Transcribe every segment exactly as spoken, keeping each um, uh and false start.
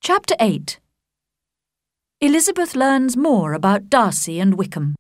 Chapter eight. Elizabeth learns more about Darcy and Wickham.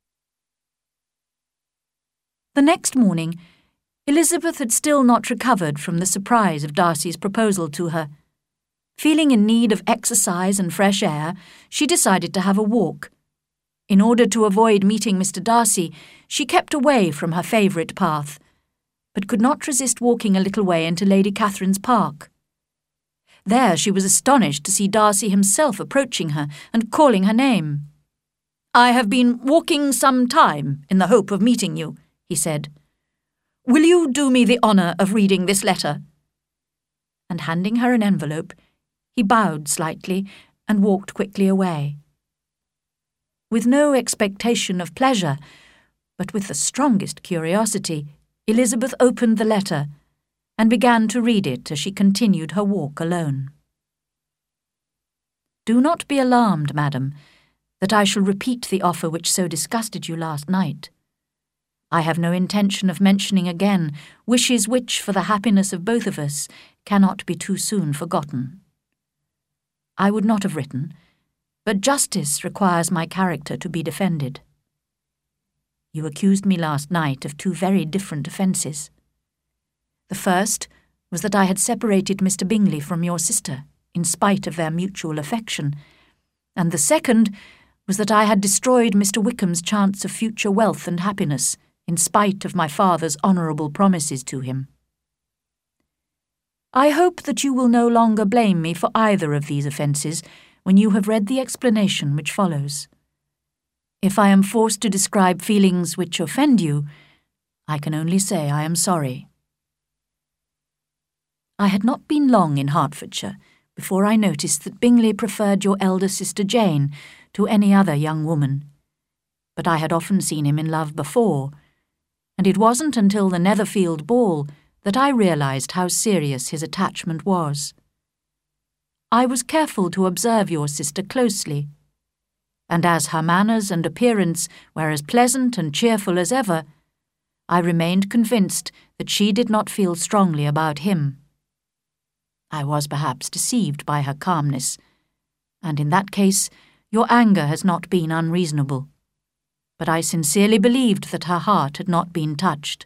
The next morning, Elizabeth had still not recovered from the surprise of Darcy's proposal to her. Feeling in need of exercise and fresh air, she decided to have a walk. In order to avoid meeting Mister Darcy, she kept away from her favourite path, but could not resist walking a little way into Lady Catherine's park. There she was astonished to see Darcy himself approaching her and calling her name. "I have been walking some time in the hope of meeting you," he said. "Will you do me the honour of reading this letter?" And handing her an envelope, he bowed slightly and walked quickly away. With no expectation of pleasure, but with the strongest curiosity, Elizabeth opened the letter and began to read it as she continued her walk alone. "Do not be alarmed, madam, that I shall repeat the offer which so disgusted you last night. I have no intention of mentioning again wishes which, for the happiness of both of us, cannot be too soon forgotten. I would not have written, but justice requires my character to be defended. You accused me last night of two very different offences. The first was that I had separated Mister Bingley from your sister, in spite of their mutual affection, and the second was that I had destroyed Mister Wickham's chance of future wealth and happiness, in spite of my father's honourable promises to him. I hope that you will no longer blame me for either of these offences when you have read the explanation which follows. If I am forced to describe feelings which offend you, I can only say I am sorry." I had not been long in Hertfordshire before I noticed that Bingley preferred your elder sister Jane to any other young woman, but I had often seen him in love before, and it wasn't until the Netherfield ball that I realised how serious his attachment was. I was careful to observe your sister closely, and as her manners and appearance were as pleasant and cheerful as ever, I remained convinced that she did not feel strongly about him. I was perhaps deceived by her calmness, and in that case your anger has not been unreasonable, but I sincerely believed that her heart had not been touched.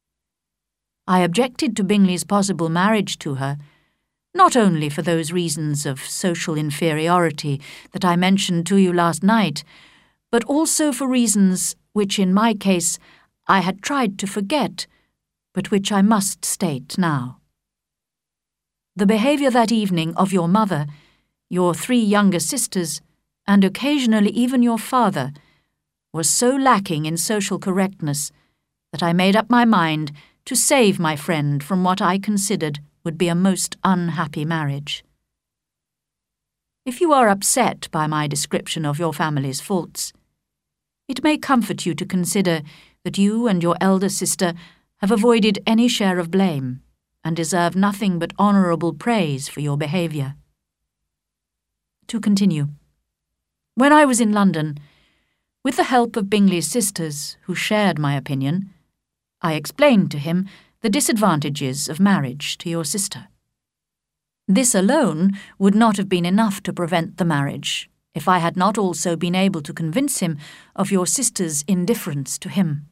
I objected to Bingley's possible marriage to her, not only for those reasons of social inferiority that I mentioned to you last night, but also for reasons which in my case I had tried to forget, but which I must state now. The behaviour that evening of your mother, your three younger sisters, and occasionally even your father, was so lacking in social correctness that I made up my mind to save my friend from what I considered would be a most unhappy marriage. If you are upset by my description of your family's faults, it may comfort you to consider that you and your elder sister have avoided any share of blame and deserve nothing but honourable praise for your behaviour. To continue, when I was in London, with the help of Bingley's sisters, who shared my opinion, I explained to him the disadvantages of marriage to your sister. This alone would not have been enough to prevent the marriage, if I had not also been able to convince him of your sister's indifference to him.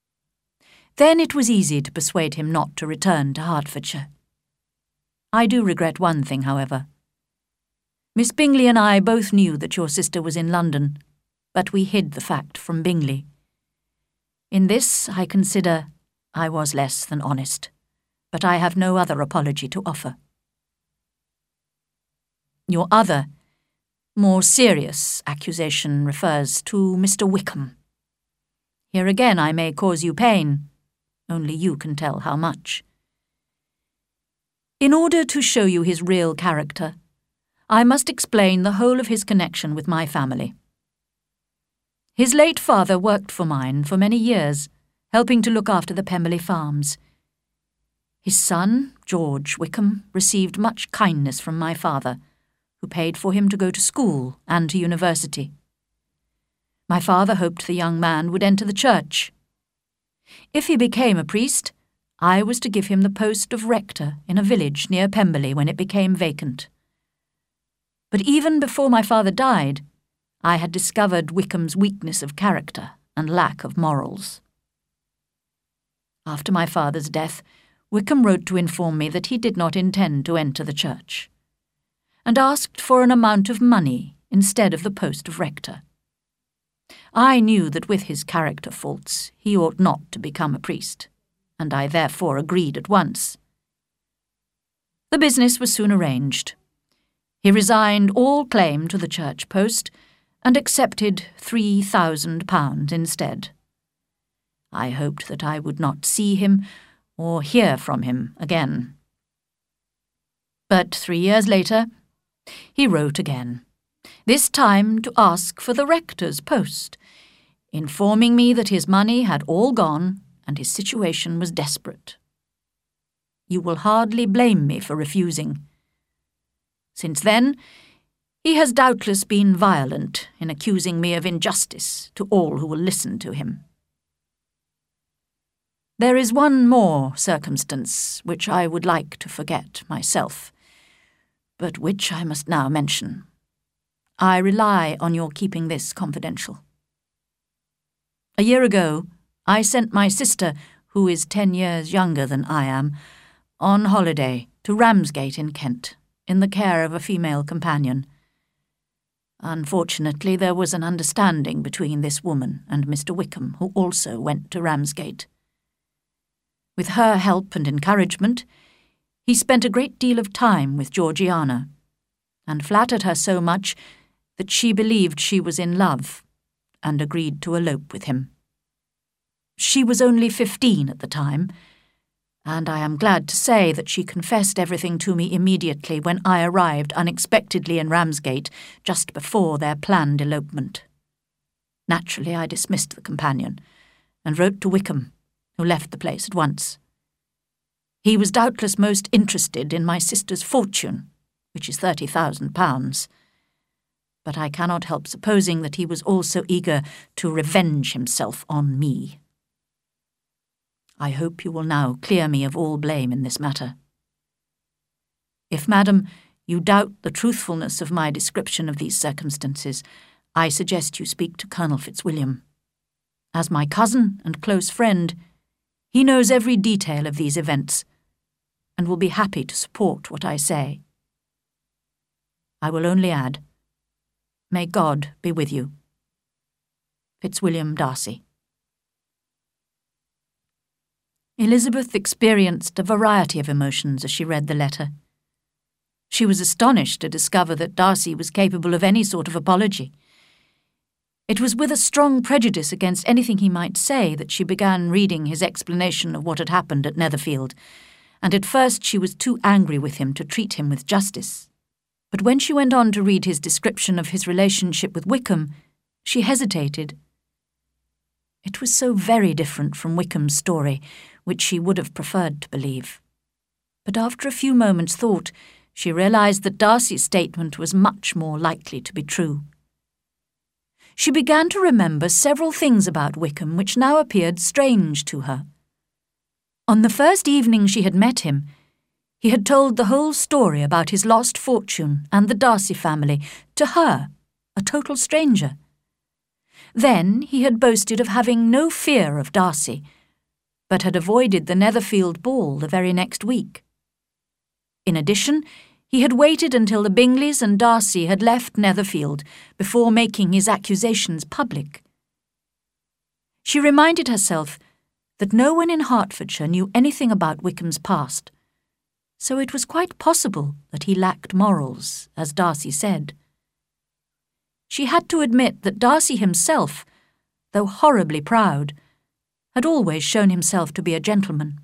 Then it was easy to persuade him not to return to Hertfordshire. I do regret one thing, however. Miss Bingley and I both knew that your sister was in London, but we hid the fact from Bingley. In this, I consider, I was less than honest, but I have no other apology to offer. Your other, more serious accusation refers to Mister Wickham. Here again I may cause you pain, only you can tell how much. In order to show you his real character, I must explain the whole of his connection with my family. His late father worked for mine for many years, helping to look after the Pemberley farms. His son, George Wickham, received much kindness from my father, who paid for him to go to school and to university. My father hoped the young man would enter the church. If he became a priest, I was to give him the post of rector in a village near Pemberley when it became vacant. But even before my father died, I had discovered Wickham's weakness of character and lack of morals. After my father's death, Wickham wrote to inform me that he did not intend to enter the church, and asked for an amount of money instead of the post of rector. I knew that with his character faults he ought not to become a priest, and I therefore agreed at once. The business was soon arranged. He resigned all claim to the church post and accepted three thousand pounds instead. I hoped that I would not see him or hear from him again. But three years later, he wrote again, this time to ask for the rector's post, informing me that his money had all gone and his situation was desperate. You will hardly blame me for refusing. Since then, he has doubtless been violent in accusing me of injustice to all who will listen to him. There is one more circumstance which I would like to forget myself, but which I must now mention. I rely on your keeping this confidential. A year ago, I sent my sister, who is ten years younger than I am, on holiday to Ramsgate in Kent, in the care of a female companion. Unfortunately, there was an understanding between this woman and Mister Wickham, who also went to Ramsgate. With her help and encouragement, he spent a great deal of time with Georgiana, and flattered her so much that she believed she was in love, and agreed to elope with him. She was only fifteen at the time, and I am glad to say that she confessed everything to me immediately when I arrived unexpectedly in Ramsgate just before their planned elopement. Naturally, I dismissed the companion, and wrote to Wickham, who left the place at once. He was doubtless most interested in my sister's fortune, which is thirty thousand pounds, but I cannot help supposing that he was also eager to revenge himself on me. I hope you will now clear me of all blame in this matter. If, madam, you doubt the truthfulness of my description of these circumstances, I suggest you speak to Colonel Fitzwilliam. As my cousin and close friend, he knows every detail of these events, and will be happy to support what I say. I will only add, may God be with you. Fitzwilliam Darcy. Elizabeth experienced a variety of emotions as she read the letter. She was astonished to discover that Darcy was capable of any sort of apology. It was with a strong prejudice against anything he might say that she began reading his explanation of what had happened at Netherfield, and at first she was too angry with him to treat him with justice. But when she went on to read his description of his relationship with Wickham, she hesitated. It was so very different from Wickham's story, which she would have preferred to believe. But after a few moments' thought, she realized that Darcy's statement was much more likely to be true. She began to remember several things about Wickham which now appeared strange to her. On the first evening she had met him, he had told the whole story about his lost fortune and the Darcy family to her, a total stranger. Then he had boasted of having no fear of Darcy, but had avoided the Netherfield ball the very next week. In addition, he had waited until the Bingleys and Darcy had left Netherfield before making his accusations public. She reminded herself that no one in Hertfordshire knew anything about Wickham's past, so it was quite possible that he lacked morals, as Darcy said. She had to admit that Darcy himself, though horribly proud, had always shown himself to be a gentleman.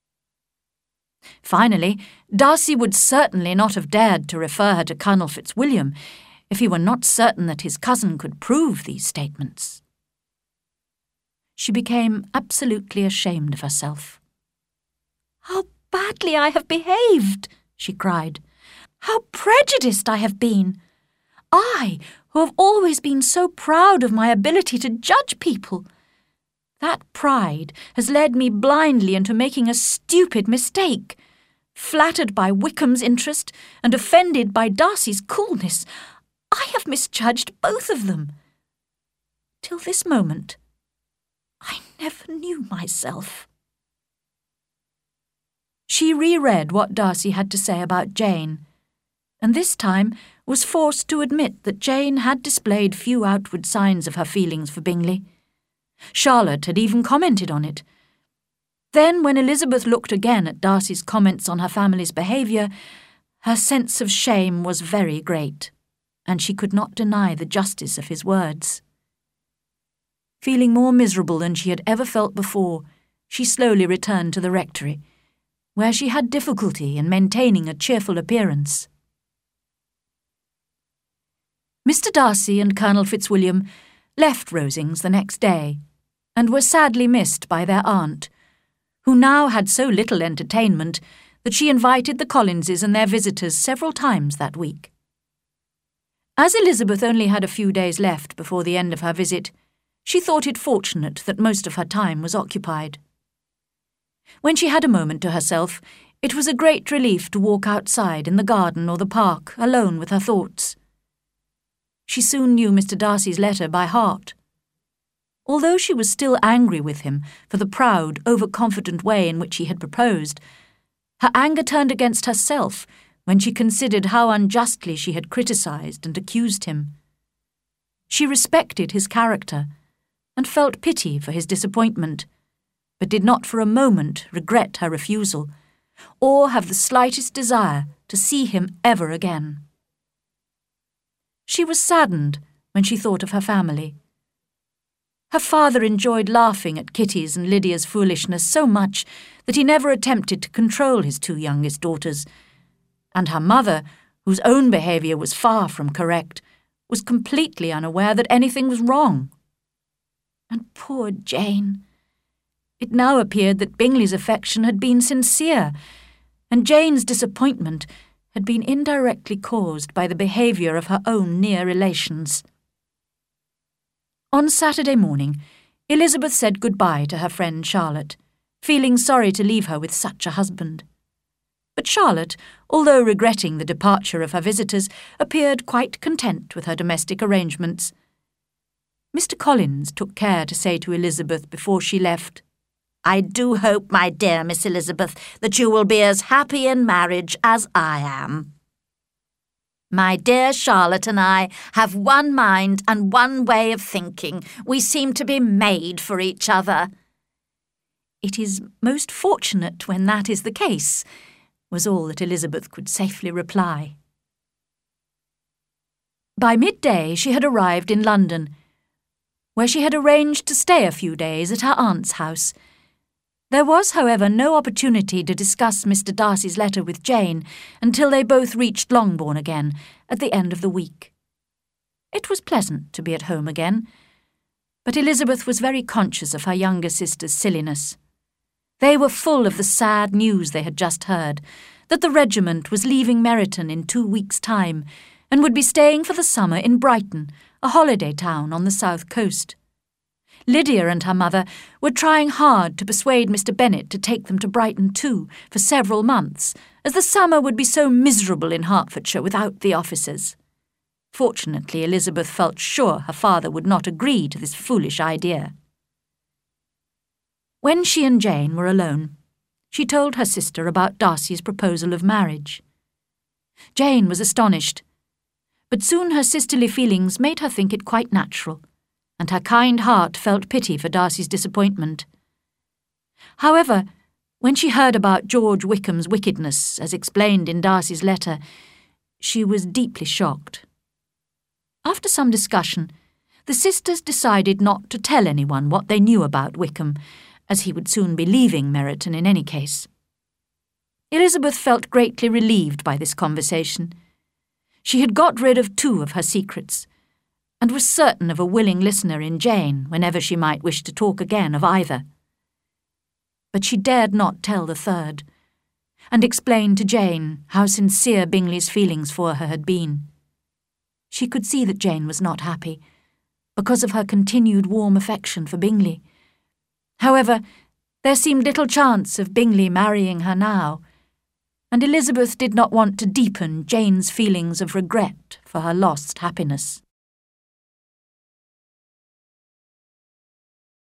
Finally, Darcy would certainly not have dared to refer her to Colonel Fitzwilliam if he were not certain that his cousin could prove these statements. She became absolutely ashamed of herself. "How badly I have behaved!" she cried. "How prejudiced I have been! I, who have always been so proud of my ability to judge people. That pride has led me blindly into making a stupid mistake, Flattered by Wickham's interest and offended by Darcy's coolness, I have misjudged both of them. Till this moment, I never knew myself." She reread what Darcy had to say about Jane, and this time was forced to admit that Jane had displayed few outward signs of her feelings for Bingley. Charlotte had even commented on it. Then, when Elizabeth looked again at Darcy's comments on her family's behaviour, her sense of shame was very great, and she could not deny the justice of his words. Feeling more miserable than she had ever felt before, she slowly returned to the rectory, where she had difficulty in maintaining a cheerful appearance. Mister Darcy and Colonel Fitzwilliam left Rosings the next day, and were sadly missed by their aunt, who now had so little entertainment that she invited the Collinses and their visitors several times that week. As Elizabeth only had a few days left before the end of her visit, she thought it fortunate that most of her time was occupied. When she had a moment to herself, it was a great relief to walk outside in the garden or the park, alone with her thoughts. She soon knew Mister Darcy's letter by heart. Although she was still angry with him for the proud, overconfident way in which he had proposed, her anger turned against herself when she considered how unjustly she had criticised and accused him. She respected his character and felt pity for his disappointment, but did not for a moment regret her refusal, or have the slightest desire to see him ever again. She was saddened when she thought of her family. Her father enjoyed laughing at Kitty's and Lydia's foolishness so much that he never attempted to control his two youngest daughters, and her mother, whose own behaviour was far from correct, was completely unaware that anything was wrong. And poor Jane! It now appeared that Bingley's affection had been sincere, and Jane's disappointment had been indirectly caused by the behaviour of her own near relations. On Saturday morning, Elizabeth said good-bye to her friend Charlotte, feeling sorry to leave her with such a husband. But Charlotte, although regretting the departure of her visitors, appeared quite content with her domestic arrangements. Mister Collins took care to say to Elizabeth before she left, "I do hope, my dear Miss Elizabeth, that you will be as happy in marriage as I am. My dear Charlotte and I have one mind and one way of thinking. We seem to be made for each other." "It is most fortunate when that is the case," was all that Elizabeth could safely reply. By midday she had arrived in London, where she had arranged to stay a few days at her aunt's house. There was, however, no opportunity to discuss Mister Darcy's letter with Jane until they both reached Longbourn again at the end of the week. It was pleasant to be at home again, but Elizabeth was very conscious of her younger sister's silliness. They were full of the sad news they had just heard, that the regiment was leaving Meryton in two weeks' time and would be staying for the summer in Brighton, a holiday town on the south coast. Lydia and her mother were trying hard to persuade Mister Bennet to take them to Brighton too for several months, as the summer would be so miserable in Hertfordshire without the officers. Fortunately, Elizabeth felt sure her father would not agree to this foolish idea. When she and Jane were alone, she told her sister about Darcy's proposal of marriage. Jane was astonished, but soon her sisterly feelings made her think it quite natural, and her kind heart felt pity for Darcy's disappointment. However, when she heard about George Wickham's wickedness, as explained in Darcy's letter, she was deeply shocked. After some discussion, the sisters decided not to tell anyone what they knew about Wickham, as he would soon be leaving Meryton in any case. Elizabeth felt greatly relieved by this conversation. She had got rid of two of her secrets, and was certain of a willing listener in Jane whenever she might wish to talk again of either. But she dared not tell the third, and explain to Jane how sincere Bingley's feelings for her had been. She could see that Jane was not happy, because of her continued warm affection for Bingley. However, there seemed little chance of Bingley marrying her now, and Elizabeth did not want to deepen Jane's feelings of regret for her lost happiness.